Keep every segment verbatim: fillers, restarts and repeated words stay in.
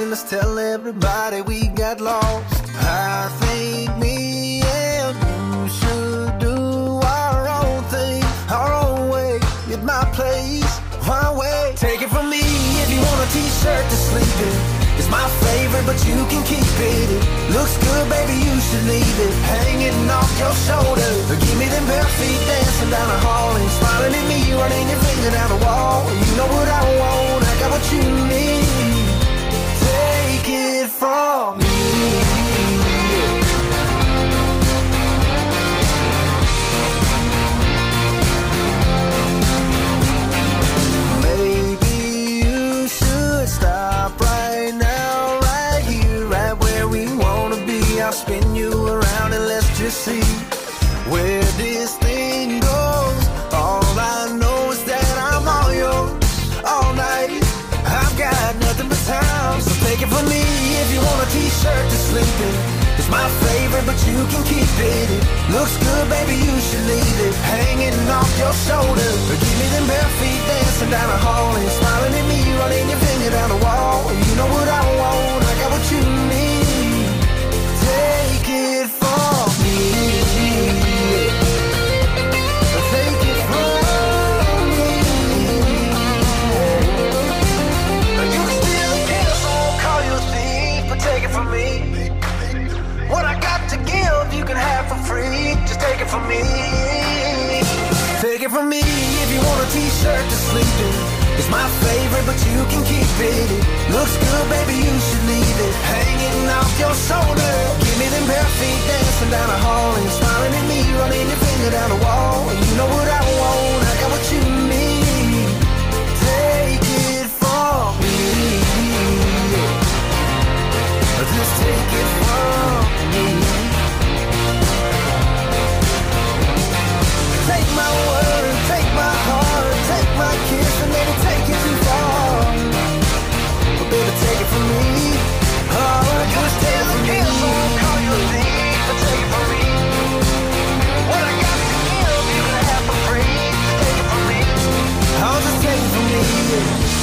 morning, let's tell everybody we got lost. I think me and you should do our own thing, our own way, at my place, my way. Take it from me if you want a t-shirt to sleep in. It's my favorite, but you can keep it. It looks good, baby, you should leave it hanging off your shoulder. Give me them bare feet dancing down the hall and smiling at me, running your finger down the wall. You know what I want, I got what you need. Take it from me. Maybe you should stop right now, right here, right where we wanna be. I'll spin you around and let's just see where this thing goes. All I know is that I'm all yours all night. I've got nothing but time, so take it from me if you want a t-shirt to sleep in. It's my favorite, but you can keep it. It looks good, baby, you should leave it hanging off your shoulder. Give me them bare feet dancing down the hall and smiling at me, running your finger down the wall. You know what I want, I got what you need. Take it from me. Take it from me. You can steal a kiss, I won't call you a thief, but take it from me. What I got to give, you can have for free. Just take it from me. Take it from me if you want a t-shirt to sleep in. It's my favorite, but you can keep it. It looks good, baby, you should leave it hanging off your shoulder. Give me them bare feet dancing down the hall and smiling at me, running your finger down the wall. You know what I want, I got what you need. Take it from me. Just take it from me. Take my word, take my heart, take my kiss and maybe take it too far. But baby, take it from me. Oh, just take it from me. I won't call you a thief, but take it from me. What I got to give, you can have for free. Just take it from me. Oh, just take it from me.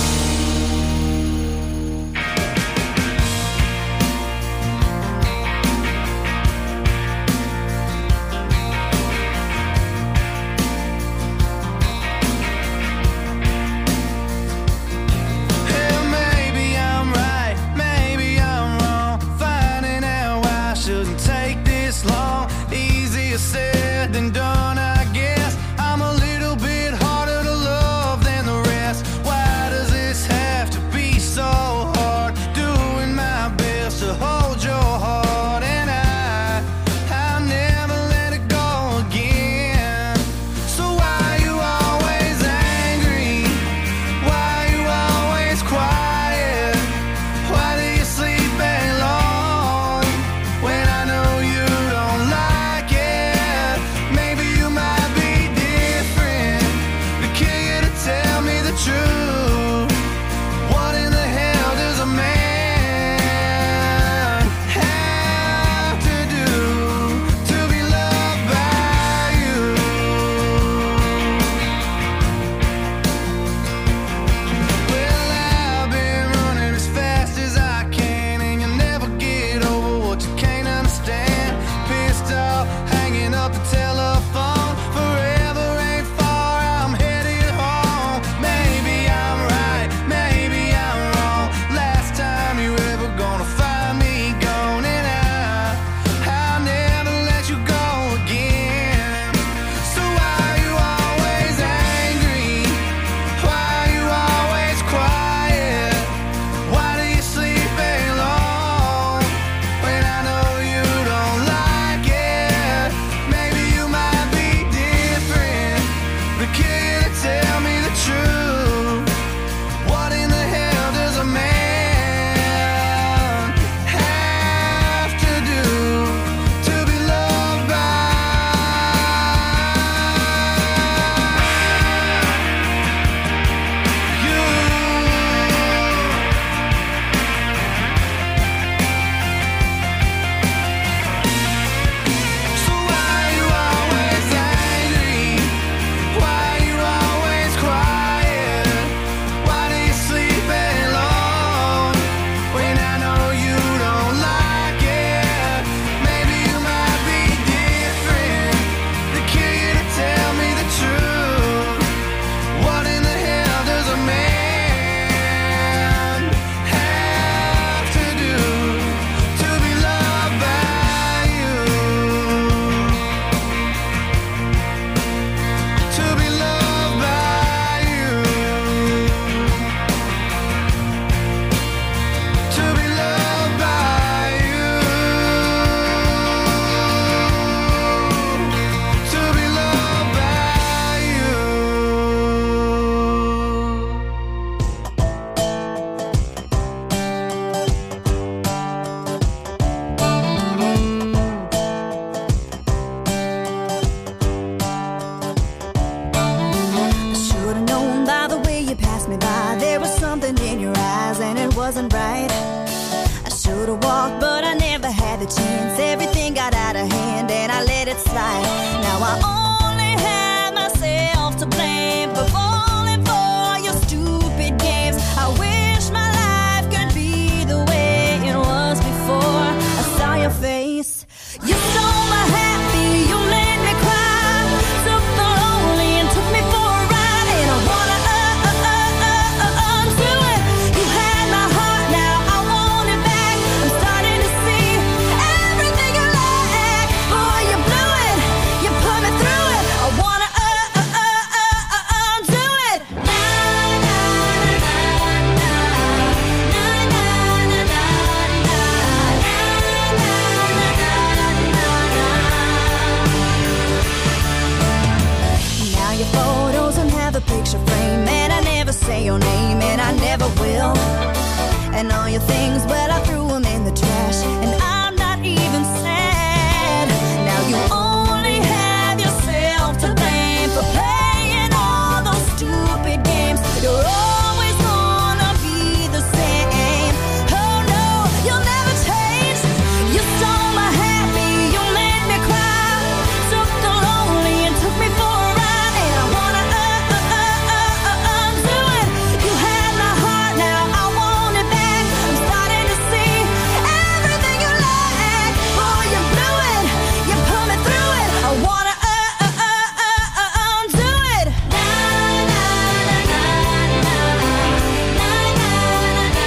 things, well, I threw them in the trash, and I'm not even sad. Now you only have yourself to blame for playing all those stupid games. You're always gonna be the same. Oh no, you'll never change. You stole my happy, you made me cry, took the lonely and took me for a ride, and I wanna uh, uh, uh, uh, uh, undo it. You had my heart, now I want it back. I'm starting to see everything you like. Oh, you blew it, you put me through it. I wanna uh, uh, uh, uh, uh, undo it. Na, na, na, na, na, na, na, na,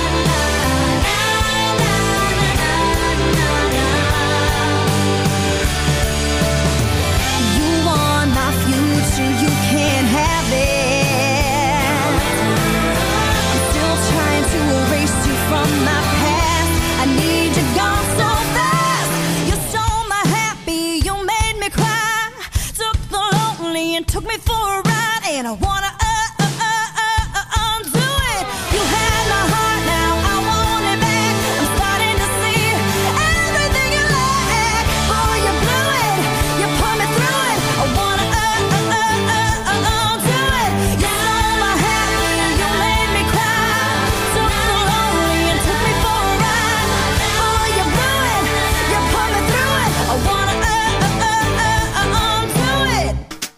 You want my future, you can't have it. I'm still trying to erase you from my past. I need you gone so fast. You stole my happy, you made me cry, took the lonely and took me for a ride, and I wanna uh, uh, uh, uh, uh, undo it. You had my heart, now I want it back. I'm starting to see everything you like. Oh, you blew it, you put me through it. I wanna uh, uh, uh, uh, uh, undo it. You stole my happy, you made me cry, took the lonely and took me for a ride. Oh, you blew it, you put me through it. I wanna uh, uh, uh, uh, uh, undo it.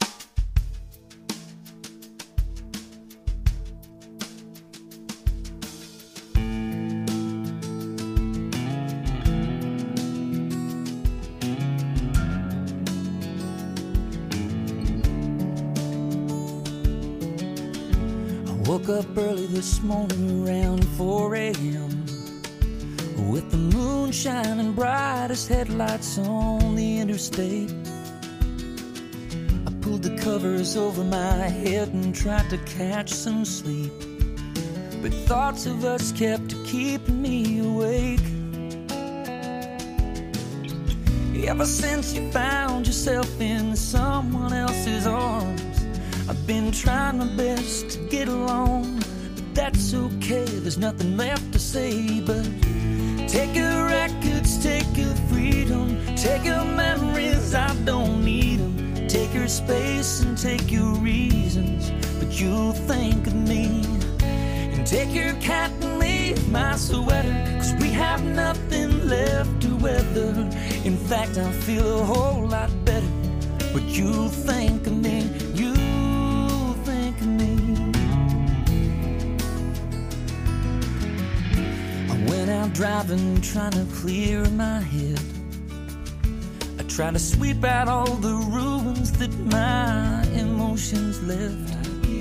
I woke up early this morning around four a.m. with the moon shining bright as headlights on the interstate. I pulled the covers over my head and tried to catch some sleep, but thoughts of us kept keeping me awake. Ever since you found yourself in someone else's arms, I've been trying my best to get along, but that's okay, there's nothing left to say but take your records, take your freedom, take your memories, I don't need them. Take your space and take your reasons, but you'll think of me. And take your cat and leave my sweater, cause we have nothing left to weather. In fact, I feel a whole lot better, but you'll think of me, you'll think of me. I went out driving, trying to clear my head. I tried to sweep out all the ruins that my emotions left.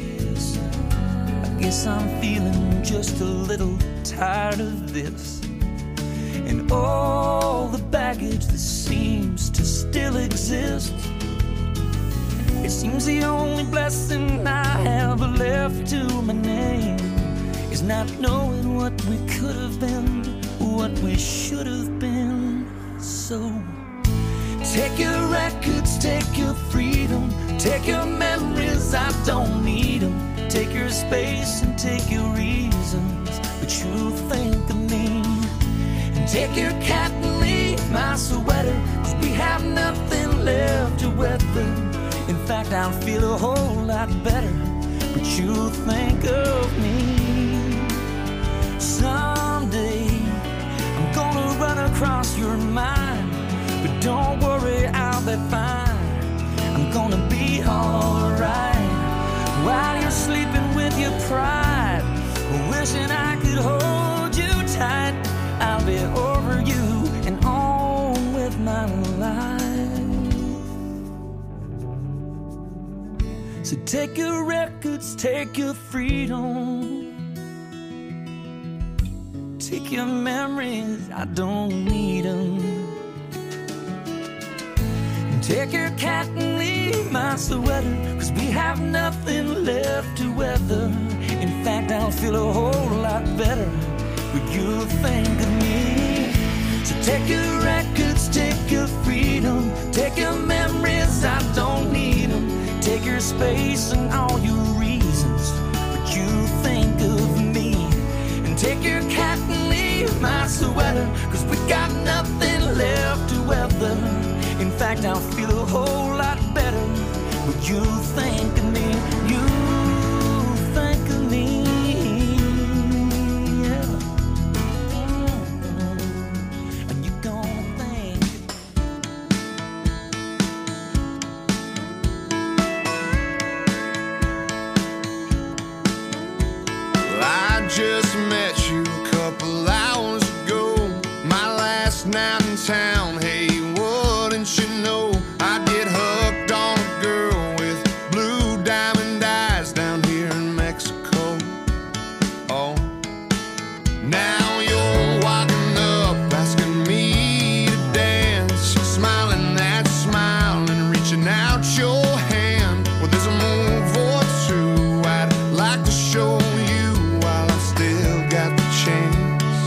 I guess I'm feeling just a little tired of this, and all the baggage that seems to still exist. It seems the only blessing I have left to my name is not knowing what we could have been, what we should have been. So take your records, take your freedom, take your memories, I don't need them. Take your space and take your reasons, but you think of me. And take your cat and leave my sweater, cause we have nothing left to weather. In fact, I'll feel a whole lot better, but you think of me. Someday I'm gonna run across your mind, but don't worry, I'll be fine. I'm gonna be alright while you're sleeping with your pride, wishing I could hold you tight. I'll be over you and on with my life. So take your records, take your freedom, take your memories, I don't need them. Take your cat and leave my sweater, cause we have nothing left to weather. In fact, I'll feel a whole lot better when you think of me. So take your records, take your freedom, take your memories, I don't need them. Take your space and all your reasons, but you think of me. And take your cat and leave my sweater, cause we got nothing left to weather. In fact, I'll feel a whole lot better when you think of me, you think of me, yeah. And you're gonna think. Well, I just met you a couple hours ago, my last night in town. Hey, wouldn't you know I get hooked on a girl with blue diamond eyes down here in Mexico. Oh, now you're walking up asking me to dance, smiling that smile and reaching out your hand. Well, there's a move or two I'd like to show you while I still got the chance.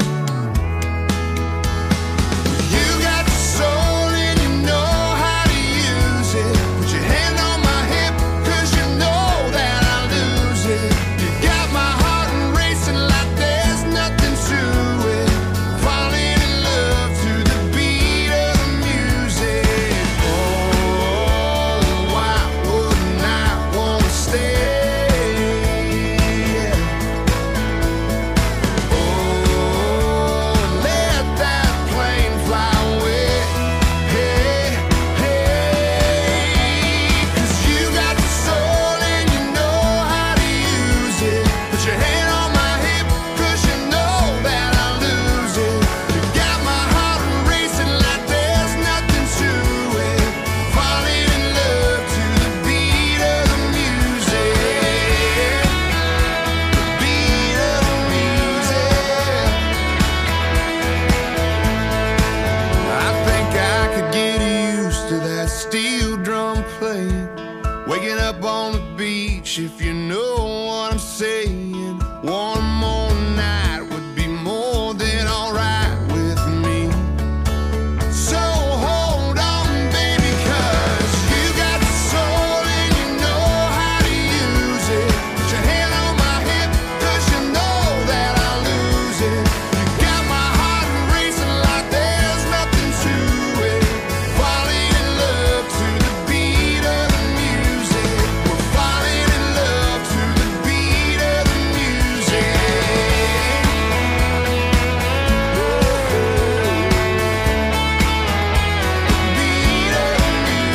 If you know what I'm saying, one more night would be more than alright with me. So hold on, baby, cause you got the soul and you know how to use it. Put your hand on my hip, cause you know that I'll lose it. You got my heart racing like there's nothing to it. Falling in love to the beat of the music. We're falling in love to the beat of the music. Beat of the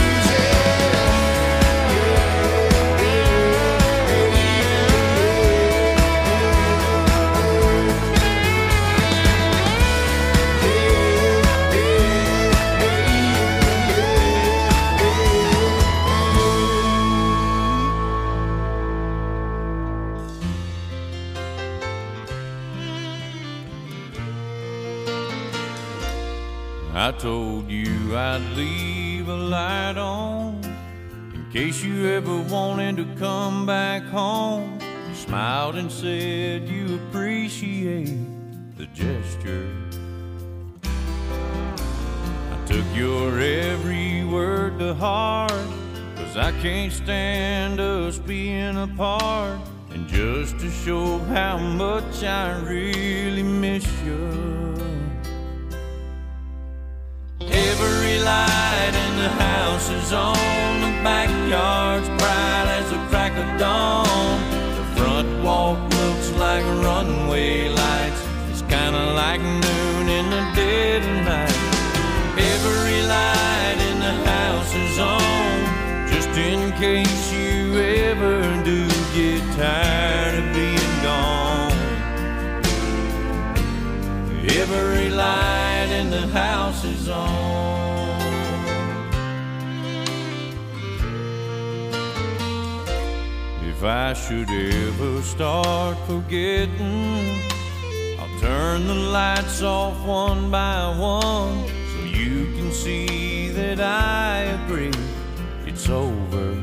I told you I'd leave a light on in case you ever wanted to come back home. You smiled and said you appreciate the gesture. I took your every word to heart, cause I can't stand us being apart. And just to show how much I really miss you, every light in the house is on, the backyard's bright as the crack of dawn. The front walk looks like runway lights, it's kinda like noon in the dead of night. Every light in the house is on, just in case you ever do get tired of being gone. Every light in the house is on. If I should ever start forgetting, I'll turn the lights off one by one, so you can see that I agree it's over.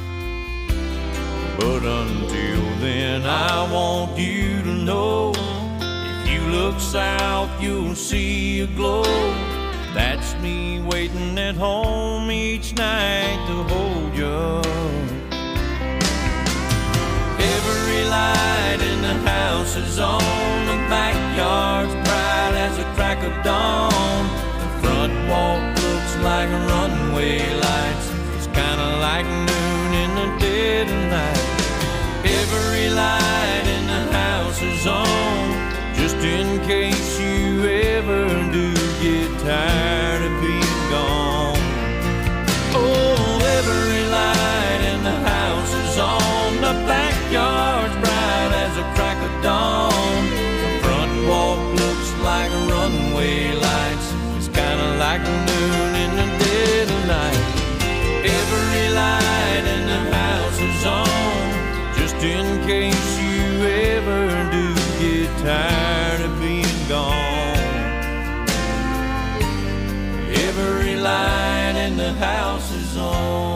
But until then, I want you to know, if you look south, you'll see a glow. That's me waiting at home each night to hold you. Every light in the house is on, the backyard's bright as runway lights. It's kinda like noon in the dead of night. Every light in the house is on, just in case you ever do get tired of being gone. Oh, every light in the house is on. The backyard's bright as a crack of dawn. The front walk looks like runway lights. It's kinda like noon in the dead of night. Every light in the house is on, just in case you ever do get tired of being gone. Every light in the house is on.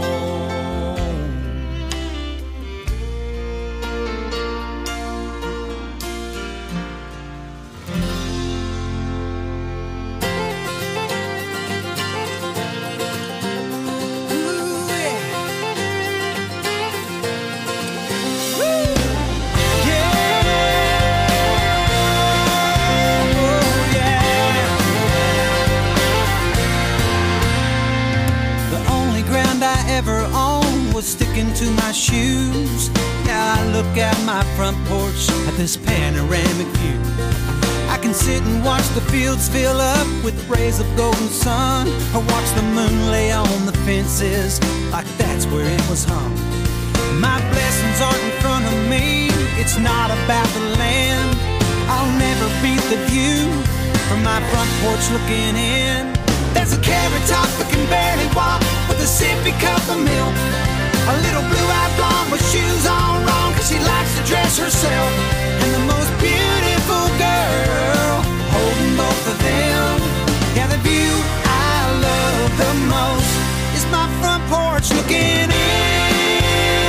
Ever on was sticking to my shoes. Now I look out my front porch at this panoramic view. I can sit and watch the fields fill up with rays of golden sun, or watch the moon lay on the fences like that's where it was hung. My blessings aren't in front of me, it's not about the land. I'll never beat the view from my front porch looking in. There's a carrot top that can barely walk with a sippy cup of milk. A little blue-eyed blonde with shoes on wrong, cause she likes to dress herself. And the most beautiful girl holding both of them. Yeah, the view I love the most is my front porch looking in.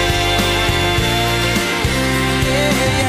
Yeah,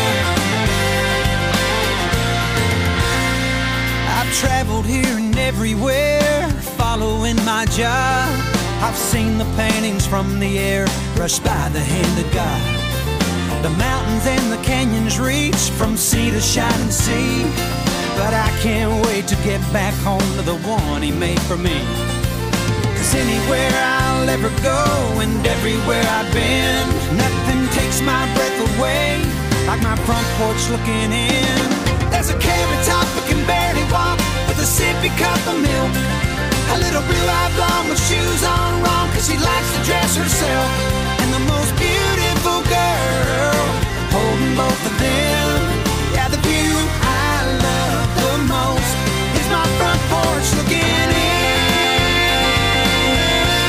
yeah. I've traveled here and everywhere, following my job. I've seen the paintings from the air brushed by the hand of God. The mountains and the canyons reach from sea to shining sea. But I can't wait to get back home to the one he made for me. Cause anywhere I'll ever go and everywhere I've been, nothing takes my breath away like my front porch looking in. There's a carrot top that can barely walk with a sippy cup of milk. A little blue-eyed blonde with shoes on wrong, cause she likes to dress herself. And the most beautiful girl holding both of them. Yeah, the view I love the most is my front porch looking in.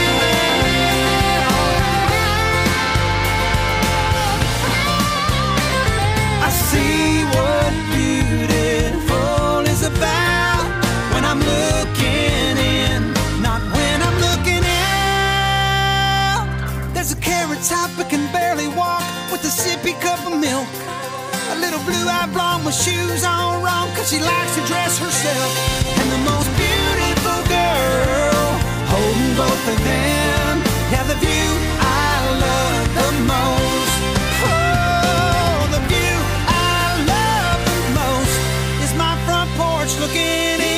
I see what beautiful is about when I'm looking in, not when I'm looking out. There's a carrot top that can barely walk with a sippy cup of milk. A little blue-eyed blonde with shoes on wrong, cause she likes to dress herself. And the most beautiful girl holding both of them. Yeah, the view I love the most. Oh, the view I love the most is my front porch looking in.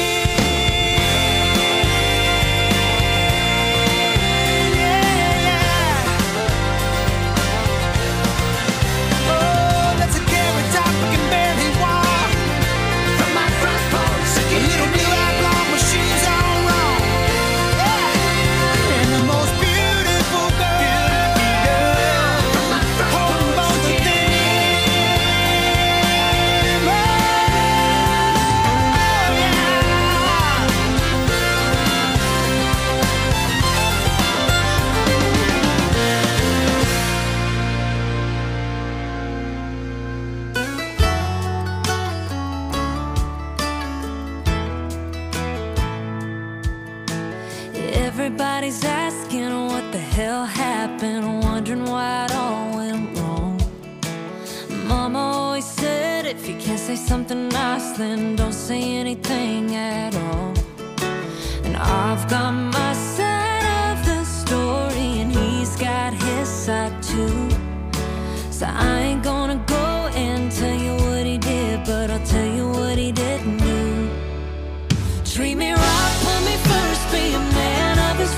Everybody's asking what the hell happened, wondering why it all went wrong. Mama always said if you can't say something nice, then don't say anything at all. And I've got my side of the story and he's got his side too. So I ain't gonna go and tell you what he did, but I'll tell you what he didn't do. Treat me right, put me first, be a man of his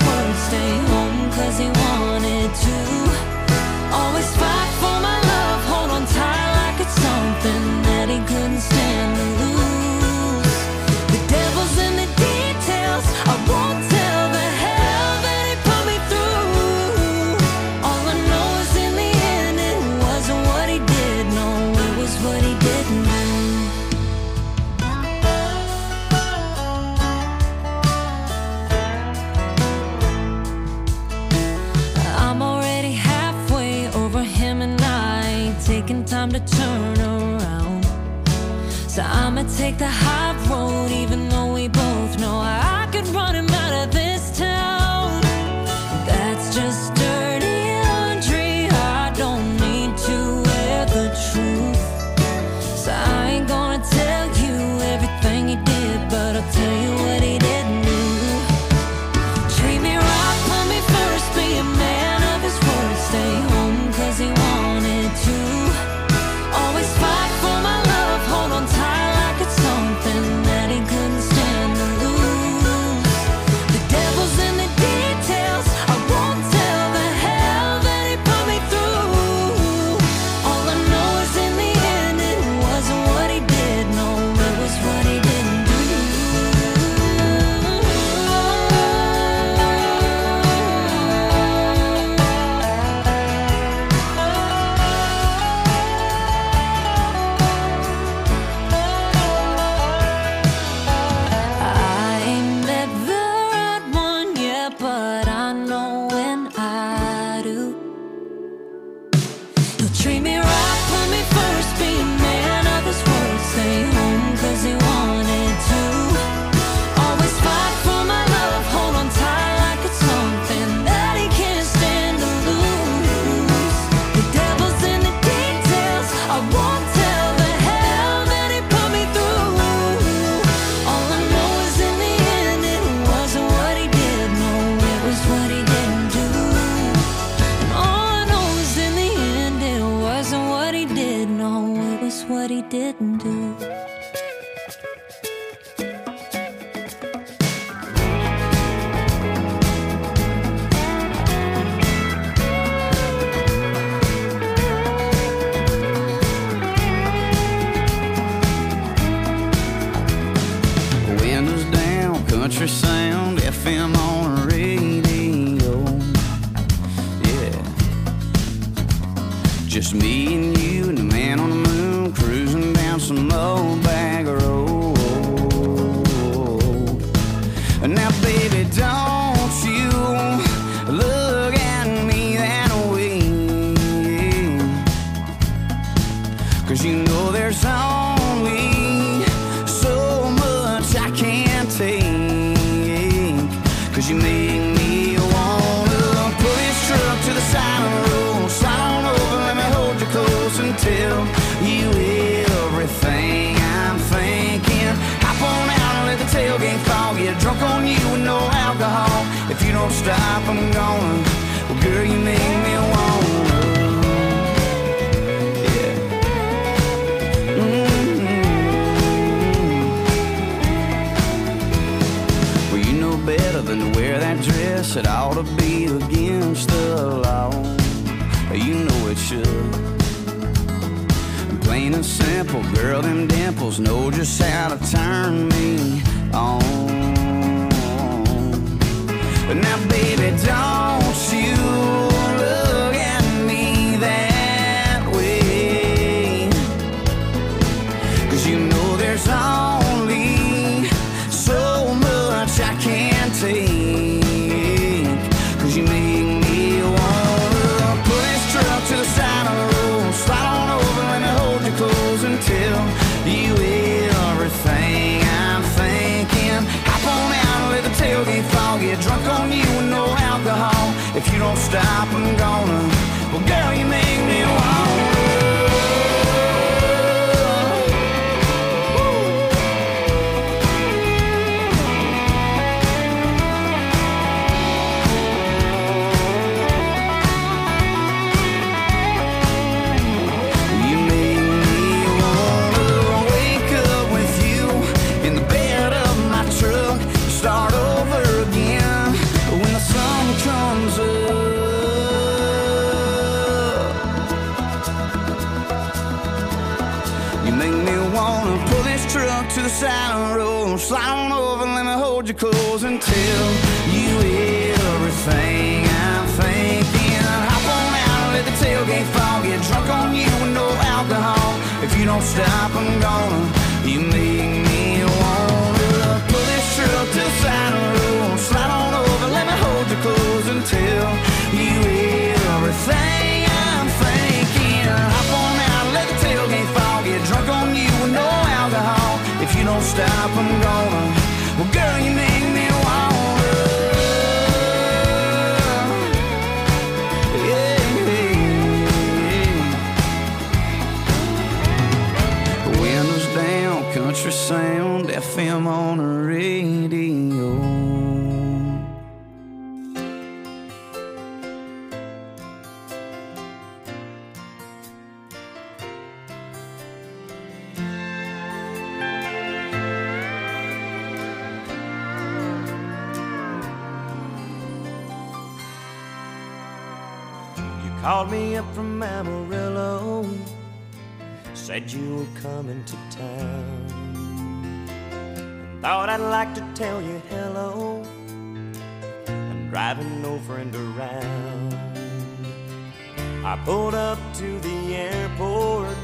cause he wanted to. Always fight for my love, hold on tight like it's something that he couldn't stand to lose. The devil's in the details, I won't tell the hell that he put me through. All I know is in the end it wasn't what he did, no, it was what he didn't do. I'm already halfway over him and I ain't taking time to turn around. So I'ma take the high road even though we both know I could run him out of this town. That's just dirty laundry, I don't need to wear the truth. So I ain't gonna tell you everything he did, but I'll tell you what he didn't do. Treat me right, put me first, be a man of his word, stay home cause he wanted to. Always fight for my love, hold on tight like it's something that he couldn't stand to lose. The devil's in the details, I won't tell the hell that he put me through. All I know is in the end it wasn't what he did, no, it was what he didn't do. I ain't met the right one yet, but I know when I do. He'll treat me right, put me first, be a man of his word, stay home cause he wanted to. Always fight for my love, hold on tight like it's something that he can't stand to lose. The devil's in the details, I won't tell the hell that he put me through. All I know is in the end it wasn't what he did, no, it was what he didn't do. And all I know is in the end it wasn't what he did, no, it was what he didn't do. Windows down, country sound, F M on the radio. Yeah. Just me and you and the man on the moon cruising down some old bag road. Now, baby, don't you look at me that way, cause you know there's only so much I can't take, cause you make me wanna pull this truck to the side of the road, slide on over, let me hold you close and tell you everything I'm thinking. Hop on out and let the tailgate fall, get drunk on you with no alcohol. If you don't stop, I'm gonna, well, girl, you make me wanna. Yeah. Mm-hmm. Well, you know better than to wear that dress. It ought to be against the law. You know it should. Plain and simple, girl, them dimples know just how to turn me on. Now, baby, don't you look at me that way, cause you know there's only so much I can't take, cause you make me wanna pull this truck to the side of the road, slide on over, let me hold you close and tell you everything I'm thinking. Hop on out and let the tailgate fall, get drunk on you with no alcohol. If you don't stop, I'm gonna, well, girl, you make me wanna. Start over again when the sun comes up. side of the road. Slide on over, let me hold you close and tell you everything I'm thinking. Hop on out and let the tailgate fall. Get drunk on you with no alcohol. If you don't stop, I'm gonna. You make me wanna pull this truck to the side of the road. Slide on over, let me hold you close and tell you everything I'm thinking. Hop on out, let the tailgate fall. Get drunk on you with no alcohol. If you don't stop, I'm gonna. Well, girl, you make me wanna. Yeah, yeah. Windows down, country sound, F M on the radio. Called me up from Amarillo, said you were coming to town. Thought I'd like to tell you hello. I'm driving no friend around. I pulled up to the airport,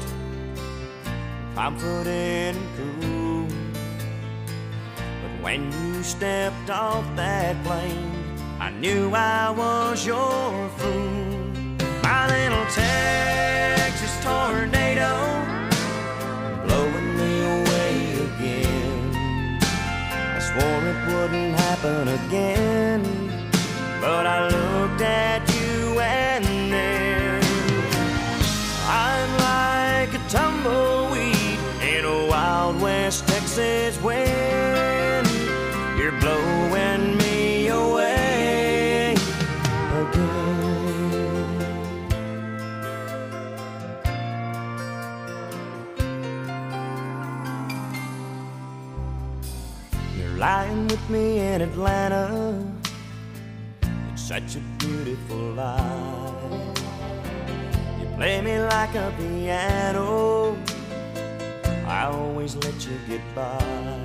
confident and cool. But when you stepped off that plane, I knew I was your fool. My little Texas tornado, blowing me away again. I swore it wouldn't happen again, but I looked at you and then I'm like a tumbleweed in a Wild West Texas wind. You're blowing me away again. Lying with me in Atlanta, it's such a beautiful life. You play me like a piano, I always let you get by.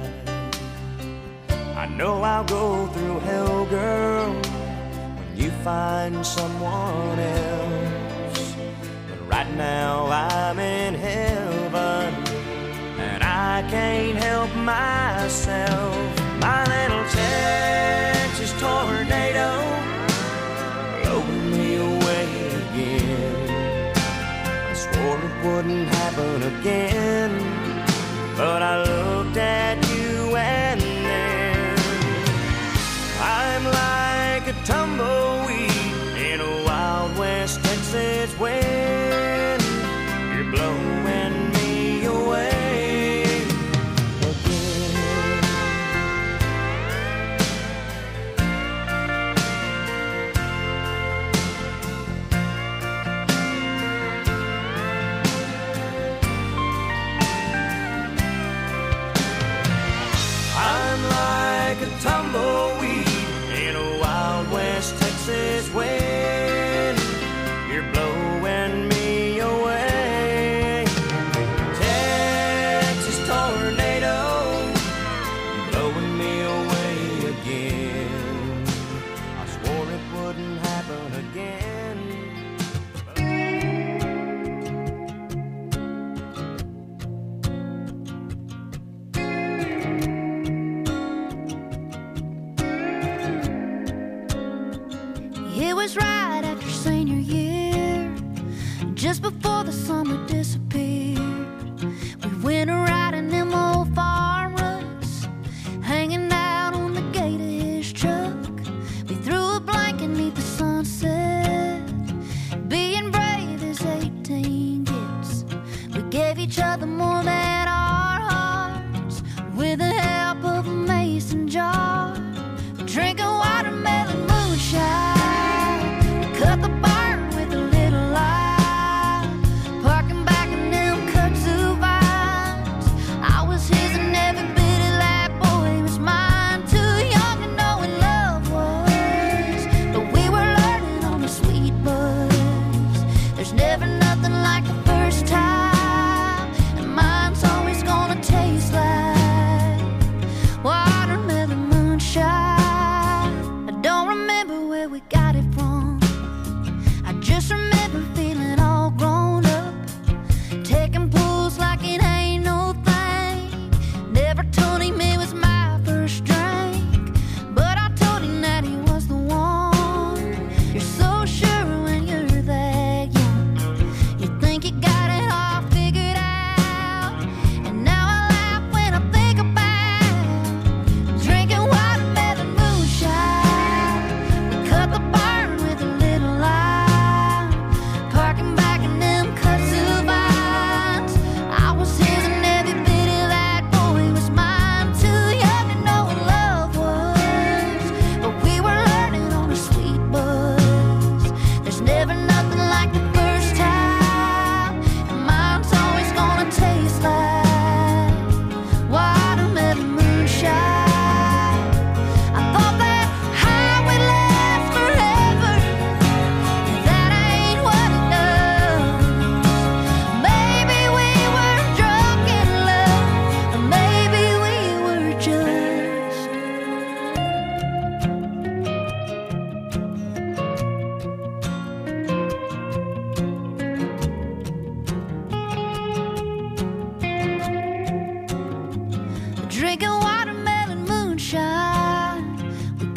I know I'll go through hell, girl, when you find someone else. But right now I'm in heaven, and I can't help myself. My little Texas tornado, blowing me away again. I swore it wouldn't happen again, but I looked at you and then I'm like a tumbleweed in a Wild West Texas wind. You're blowing me away. Tumbleweed in a Wild West Texas wind. You're blowing me away. Texas tornado, blowing me away again. I swore it wouldn't happen again. It was right after senior year, just before the summer disappeared. We went riding them old farm ruts, hanging out on the gate of his truck. We threw a blanket beneath the sunset, being brave as eighteen gets. We gave each other more than our hearts, with the help of a mason jar, drinking watermelon moonshine. Cut the barn with a little light, parking back in them kudzu vines.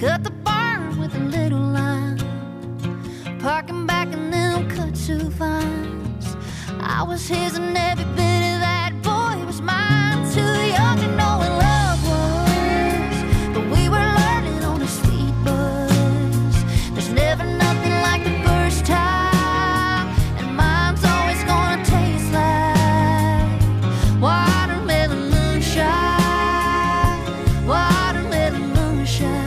cut the barn with a little line, parking back and then cut two vines. I was his and every bit of that boy was mine. Too young to know what love was, but we were learning on a speed bus. There's never nothing like the first time, and mine's always gonna taste like watermelon moonshine, watermelon moonshine.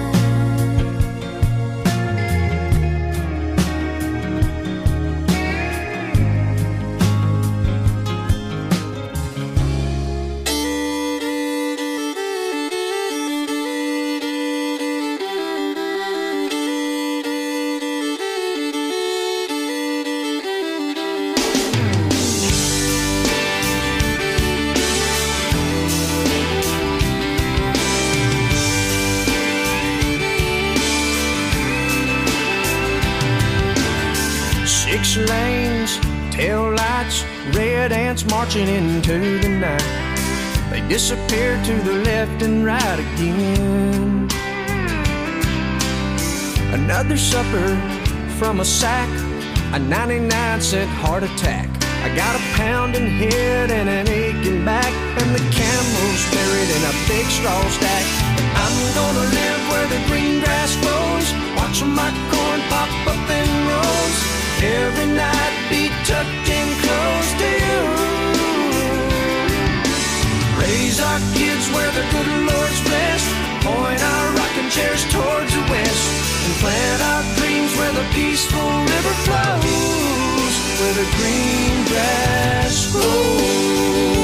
Six lanes, tail lights, red ants marching into the night. They disappear to the left and right again. Another supper from a sack, a ninety-nine cent heart attack. I got a pounding head and an aching back, and the camel's buried in a big straw stack. I'm gonna live where the green grass grows, watching my corn pop up in rows. Every night be tucked in close to you. Raise our kids where the good Lord's blessed, point our rocking chairs towards the west, and plant our dreams where the peaceful river flows, where the green grass grows.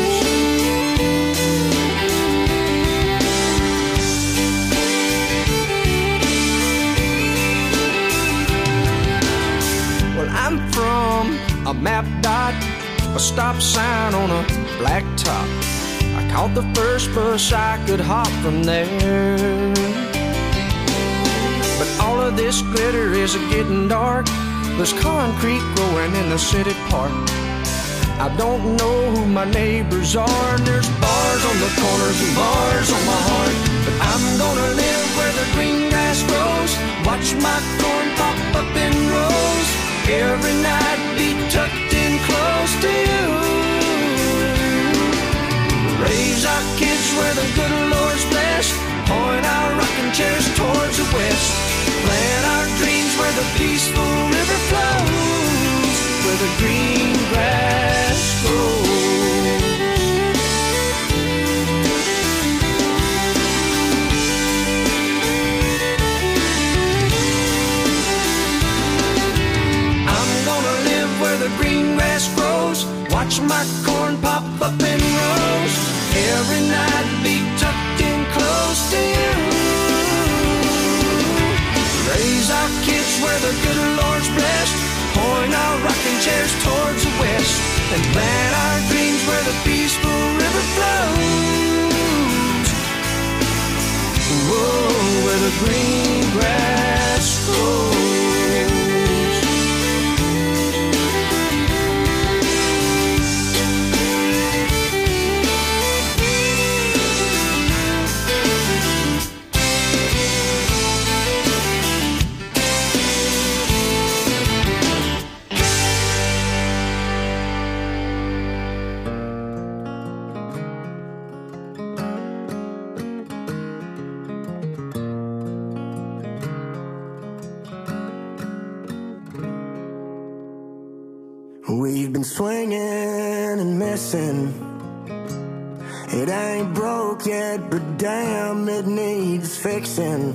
Well, I'm from a map dot, a stop sign on a black top. I caught the first bus I could hop from there. But all of this glitter is getting dark. There's concrete growing in the city park. I don't know who my neighbors are, and there's bars on the corners and bars on my heart. But I'm gonna live where the green grass grows, watch my corn pop up in rows. Every night be tucked in close to you. Raise our kids where the good Lord's blessed, point our rocking chairs towards the west, plant our dreams where the peaceful river flows, where the green grass grows. The green grass grows, watch my corn pop up in rows. Every night be tucked in close to you. Raise our kids where the good Lord's blessed, point our rocking chairs towards the west, and plant our dreams where the peaceful river flows. Whoa, where the green grass grows. We've been swinging and missing. It ain't broke yet, but damn, it needs fixing.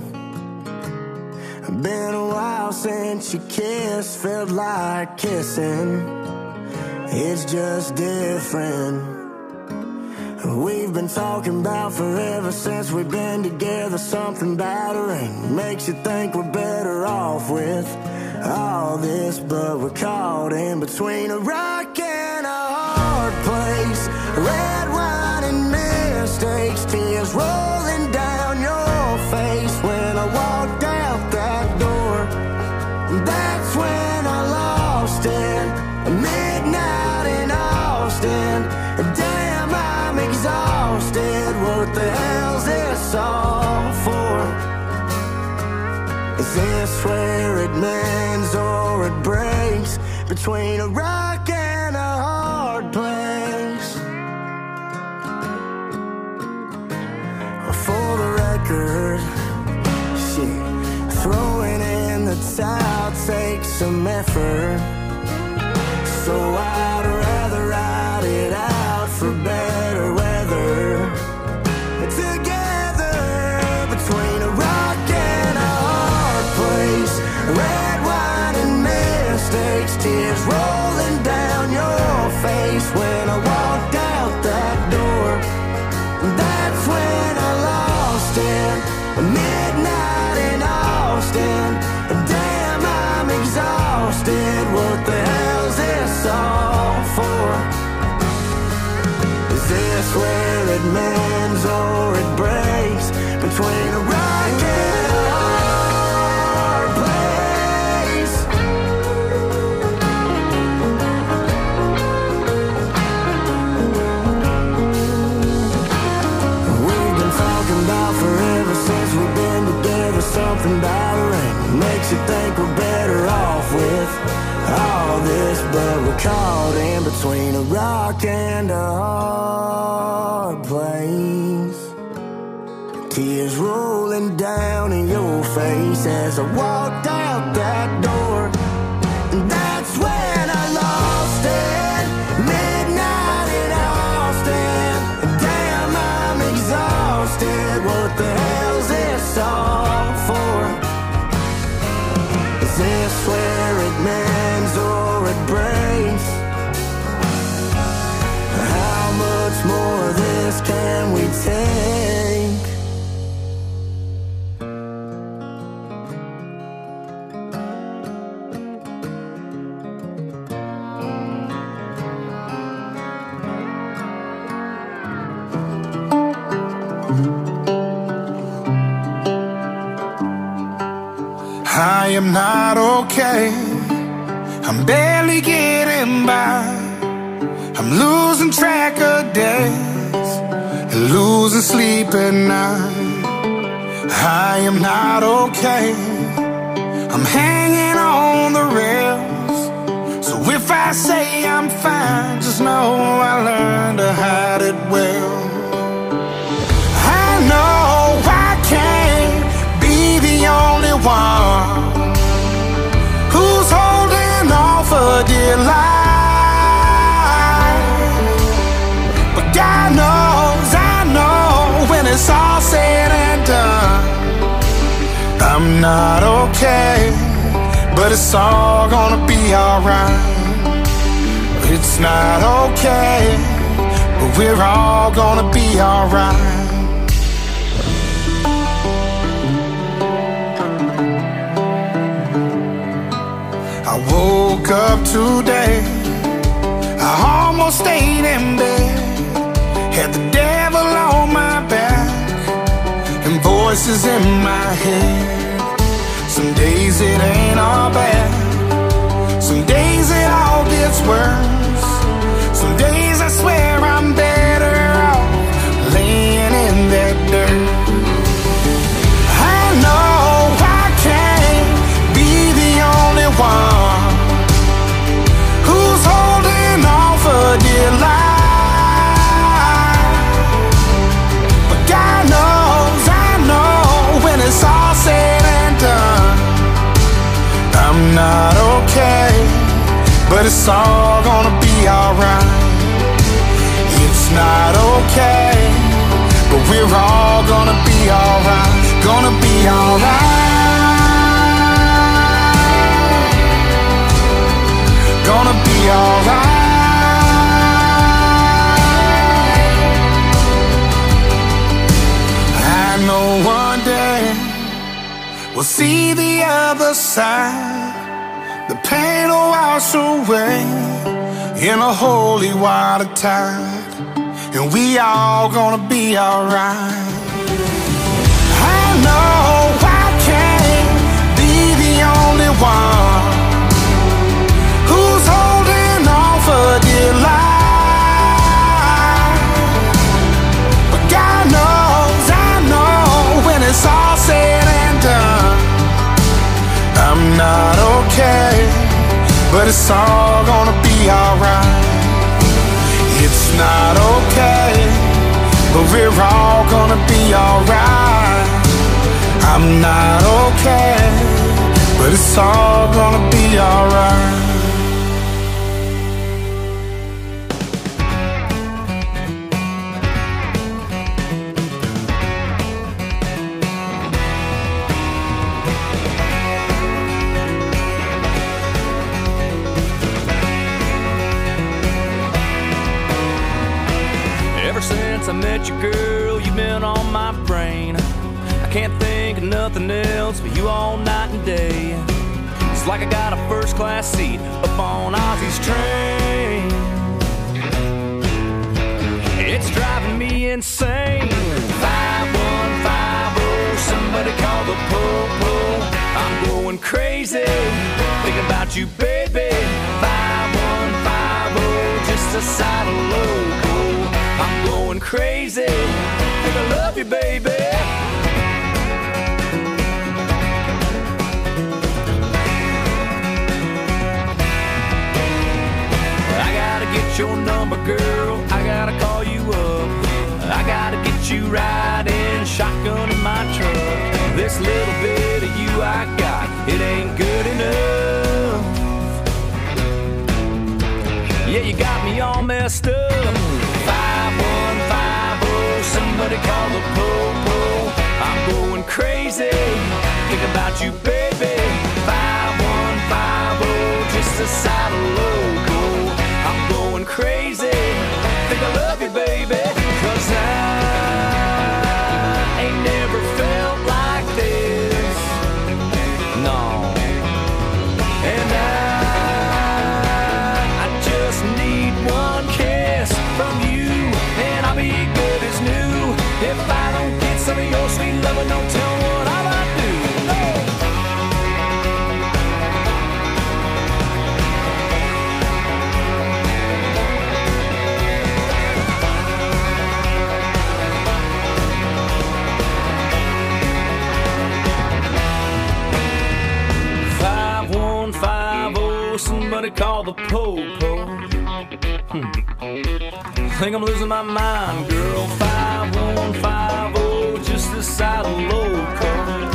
Been a while since you kissed, felt like kissing. It's just different. We've been talking about forever since we've been together. Something about her ain't makes you think we're better off with all this, but we're caught in between a rock and a hard place. Red wine and mistakes, tears rolling down your face. When I walked out that door, that's when I lost it. Midnight in Austin, damn, I'm exhausted. What the hell's this all for? Is this where it mends or it breaks? Between a rock and a hard place. For the record, shit, throwing in the towel takes some effort. So I'd rather ride it out for better weather. Together between a rock and a hard place. Red wine and mistakes, tears rolling down your face. When I walked out that door, that's when I lost it. Midnight in Austin, damn, I'm exhausted. What the hell's this all for? Is this where it mends or it breaks? Between a rock and a hard place. We've been talking about forever since we've been together. Something about a ring makes you think we're better off with all this, but we're caught in between a rock and a hard place. Tears rolling down in your face as I walked out that door, and that's when I lost it. Midnight in Austin, damn, I'm exhausted. What the hell's this all for? Is this where it mends or it breaks? How much more of this can we take? I am not okay. I'm barely getting by. I'm losing track of days and losing sleep at night. I am not okay. I'm hanging on the rails. So if I say I'm fine, just know I learned to hide it well. I know I can't be the only one who's holding on for dear life. But God knows, I know, when it's all said and done, I'm not okay, but it's all gonna be alright. It's not okay, but we're all gonna be alright. I woke up today, I almost stayed in bed, had the devil on my back and voices in my head. Some days it ain't all bad, some days it all gets worse. Some days I swear I'm better off laying in that dirt. I know I can't be the only one who's holding on for dear life. But God knows, I know, when it's all said and done, I'm not okay, but it's all gonna be alright. It's not okay, but we're all gonna be alright. Gonna be alright. Gonna be alright. I know one day we'll see the other side. The pain will wash away in a holy water tide, and we all gonna be alright. I know I can't be the only one who's holding on for dear life. But God knows, I know, when it's all said and done, okay, but it's all gonna be alright. It's not okay, but we're all gonna be alright. I'm not okay, but it's all gonna be alright. Since I met you, girl, you've been on my brain. I can't think of nothing else but you all night and day. It's like I got a first class seat up on Ozzy's train. It's driving me insane. five one five oh, somebody call the po-po. I'm going crazy, thinking about you, baby. five one five oh, just a side of loco. I'm going crazy, think I love you, baby. I gotta get your number, girl, I gotta call you up. I gotta get you riding shotgun in my truck. This little bit of you I got, it ain't good enough. Yeah, you got me all messed up. five one five oh, somebody call the po-po. I'm going crazy, think about you, baby. five one five oh, just a side of loco. I'm going crazy, think I love you, baby. Cause I ain't never felt like this, no. And I, I just need one kiss from you, and I'll be good as new. If I don't get some of your sweet loving, don't tell me what I might do. No. five one five oh, somebody call the po-po. Hmm. Think I'm losing my mind, girl. five one five oh, just the side of loco.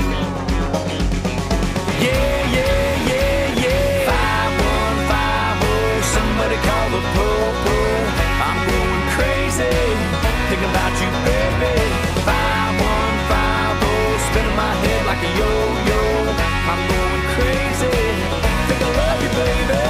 Yeah, yeah, yeah, yeah. five one five oh, somebody call the po-po. I'm going crazy, thinking about you, baby. five one five oh, spinning my head like a yo-yo. I'm going crazy, think I love you, baby.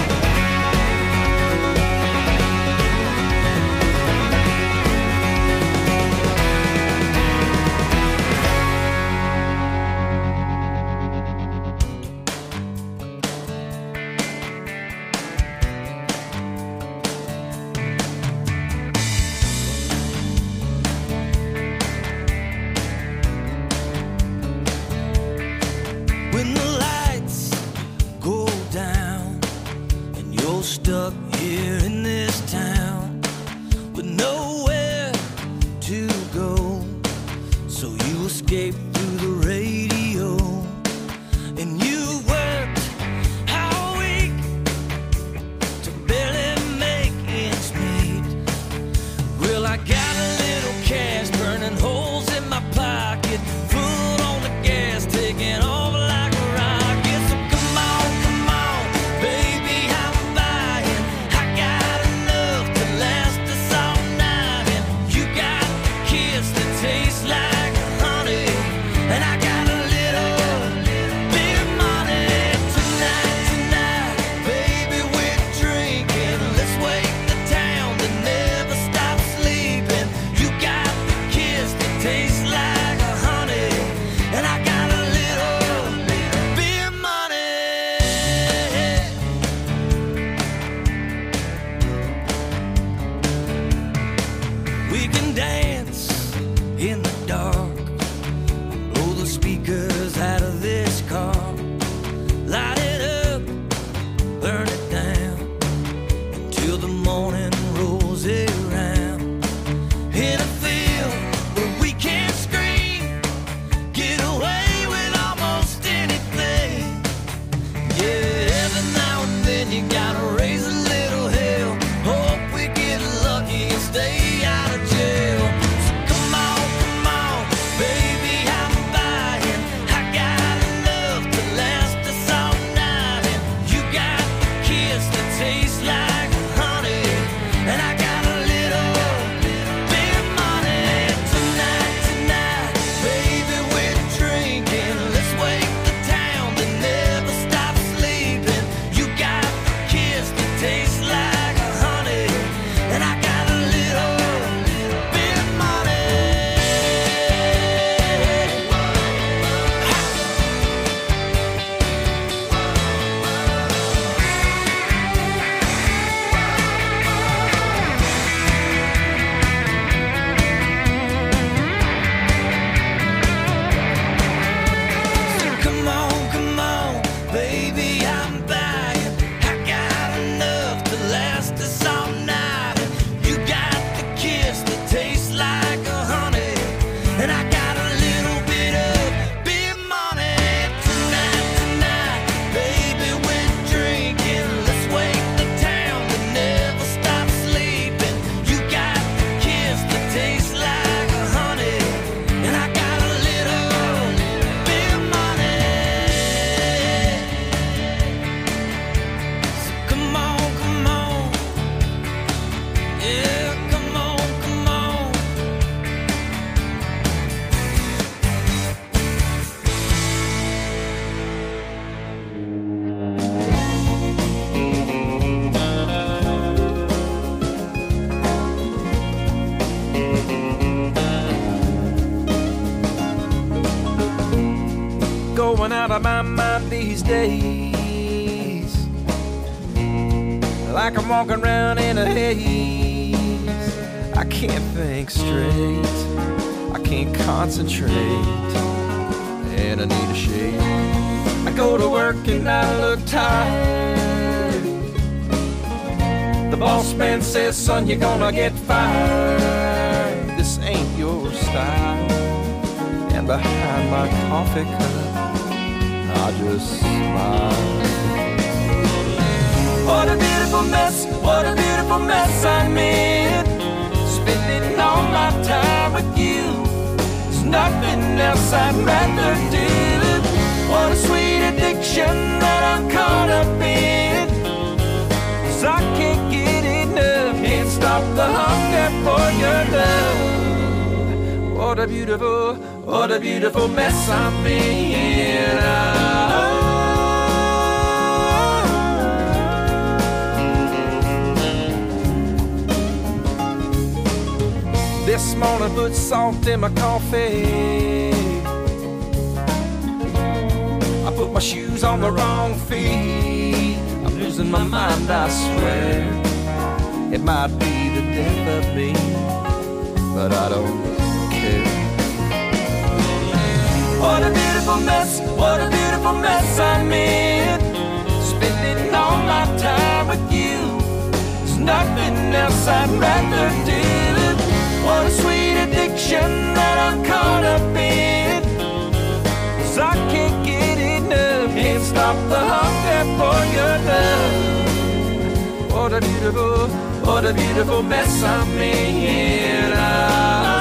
When the lights go down and you're stuck here in this town with nowhere to go, so you escape through the radio and you worked all week to barely make ends meet. Well, I got a little cash burning holes in my pocket, foot on the gas, taking off like a rocket. So come on, come on, baby, I'm buying. going out of my mind these days, like I'm walking around in a haze. I can't think straight, I can't concentrate, and I need a shave. I go to work and I look tired. The boss man says, son, you're gonna get fired. This ain't your style. And behind my coffee cup, I just smile. What a beautiful mess, what a beautiful mess I made. Spending all my time with you, there's nothing else I'd rather do. What a sweet addiction that I'm caught up in, 'cause I can't get enough, can't stop the hunger for your love. What a beautiful, what a beautiful mess I'm in. Ah. This morning put salt in my coffee. I put my shoes on the wrong feet. I'm losing my mind, I swear. It might be the death of me, but I don't care. What a beautiful mess, what a beautiful mess I'm in. Spending all my time with you, there's nothing else I'd rather do. What a sweet addiction that I'm caught up in, 'cause I can't get enough, can't stop the hunger for your love. What a beautiful, what a beautiful mess I'm in. Ah.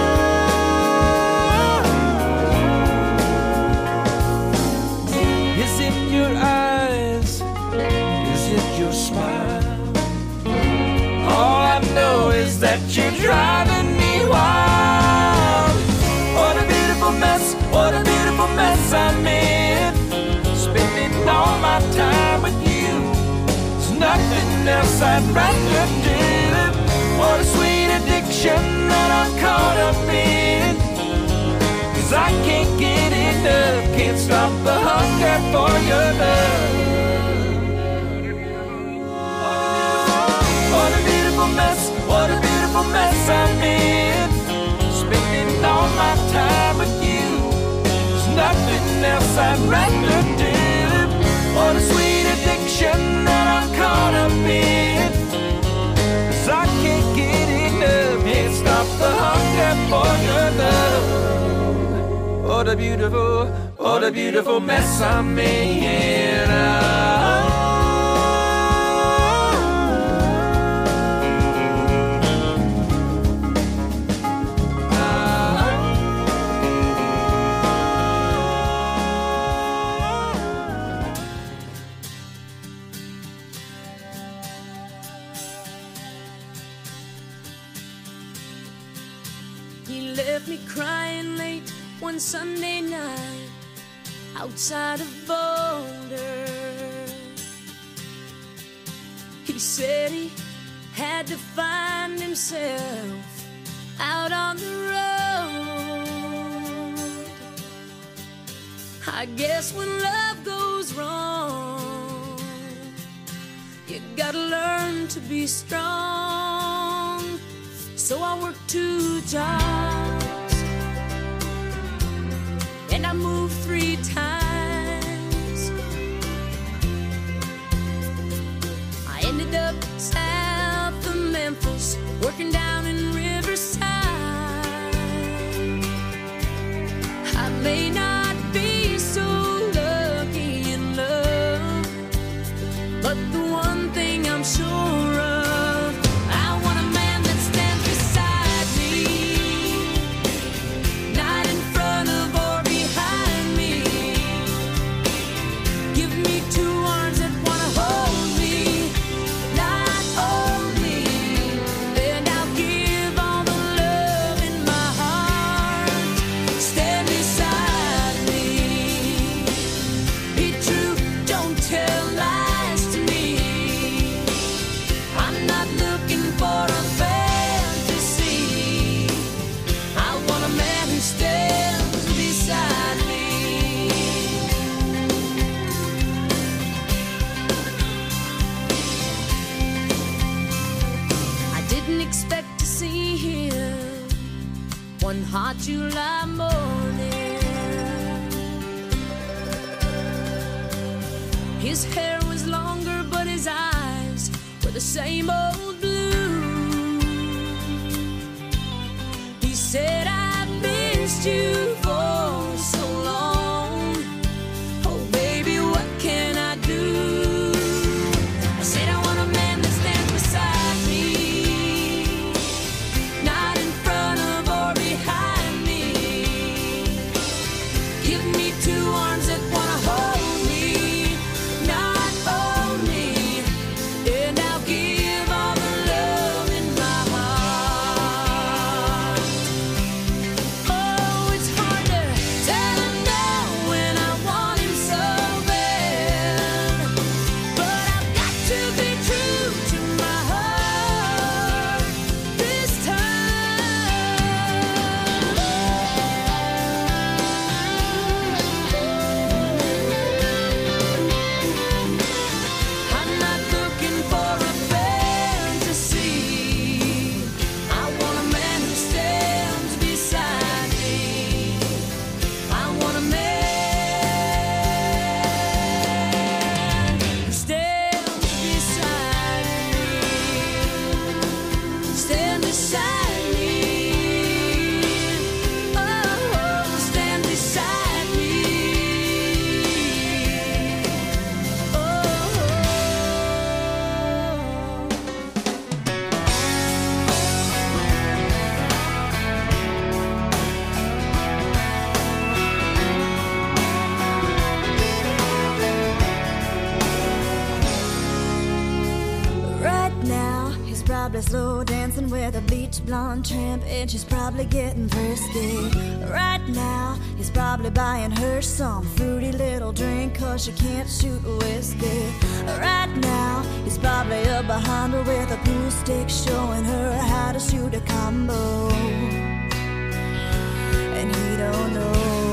Is it your eyes? Is it your smile? All I know is that you're driving me wild. What a beautiful mess, what a beautiful mess I'm in. Spending all my time with you, there's nothing else I'd rather do. What a sweet addiction that I'm caught up in, 'cause I can't get enough, can't stop the hunger for your love. What a beautiful mess, what a beautiful mess I'm in. Spending all my time with you, there's nothing else I'd rather do. What a sweet addiction that I'm caught up in, 'cause I can't get enough, can't stop the hunger for your love. What a beautiful, what a beautiful mess I'm in. Ah. Crying late one Sunday night outside of Boulder. He said he had to find himself out on the road. I guess when love goes wrong, you gotta learn to be strong. So I worked two jobs and I moved three times. I ended up south of Memphis, working down in Riverside. I may not be so lucky in love, but the one thing I'm sure of, I want a man that stands beside me, not in front of or behind me. July morning. His hair was longer, but his eyes were the same old blue. He said, I missed you for so long. Oh, baby, what can I do? I said, I want a man that stands beside me, not in front of or behind me. Give me two arms that wanna hold me, not own me, and I'll give all the love in my heart. Oh, it's hard to tell him no when I want him so bad, but I've got to be true to my heart this I'm not looking for a fantasy. I want a man who stands beside me. I want a man who stands beside me. Stand beside me. Oh, stand beside me. Oh. Right now, he's probably slow dancing with a bleach blonde tramp, and she's probably getting frisky. Right now, he's probably buying her some fruity little drink, cause she can't shoot whiskey. Right now, he's probably up behind her with a pool stick, showing her how to shoot a combo. And he don't know.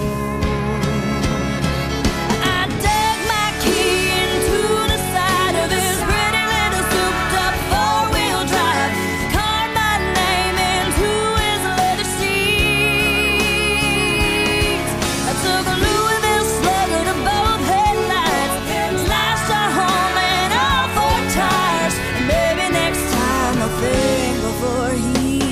I dug my key into the side of his pretty little souped-up four-wheel drive, carved my name into his leather seats. I took a Louisville Slugger to both headlights, slashed our home and all four tires. And maybe next time I'll think before he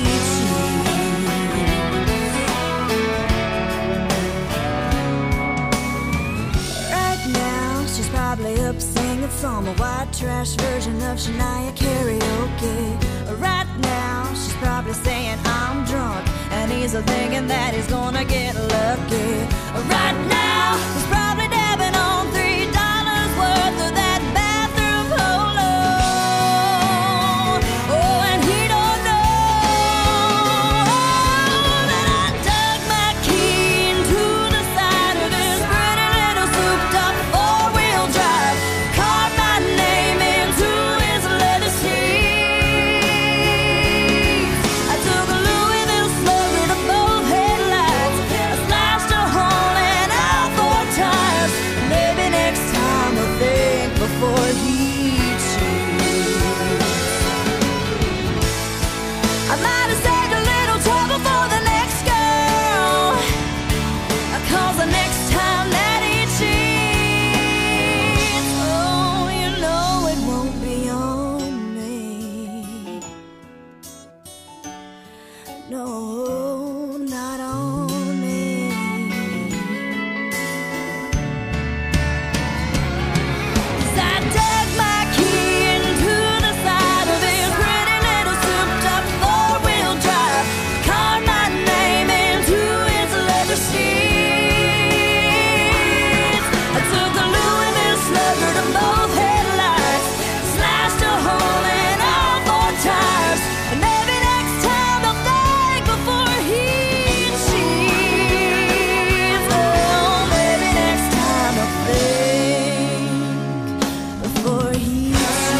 Right now, she's probably up singing some white trash version of Shania karaoke. Right now, she's probably saying I'm drunk, and he's a thinking that he's gonna get lucky. Right now, he's probably